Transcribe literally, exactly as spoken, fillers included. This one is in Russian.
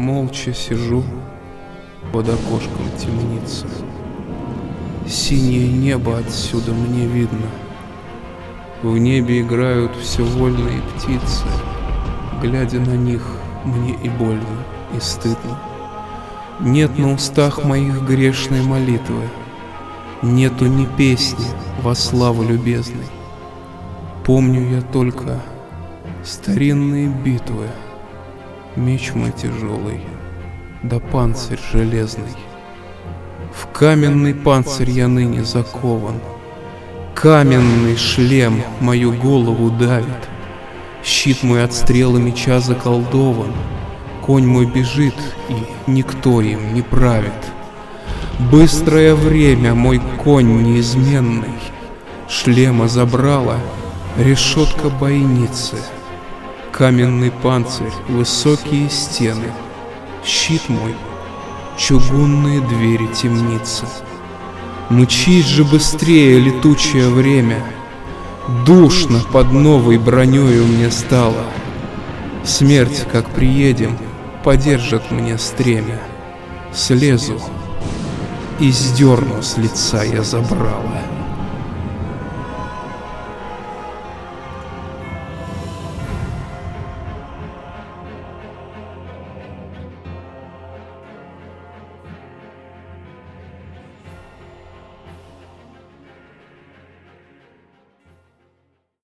молча сижу под окошком темницы. Синее небо отсюда мне видно. В небе играют все вольные птицы. Глядя на них, мне и больно, и стыдно. Нет на устах моих грешной молитвы, нету ни песни во славу любезной. Помню я только старинные битвы, меч мой тяжелый, да панцирь железный. В каменный панцирь я ныне закован, каменный шлем мою голову давит. Щит мой от стрелы меча заколдован, конь мой бежит, и никто им не правит. Быстрое время мой конь неизменный, шлема забрала решетка бойницы. Каменный панцирь, высокие стены, щит мой, чугунные двери темницы. Мчись же быстрее, летучее время, душно под новой бронёю мне стало. Смерть, как приедем, подержит мне стремя. Слезу и сдерну с лица я забрала.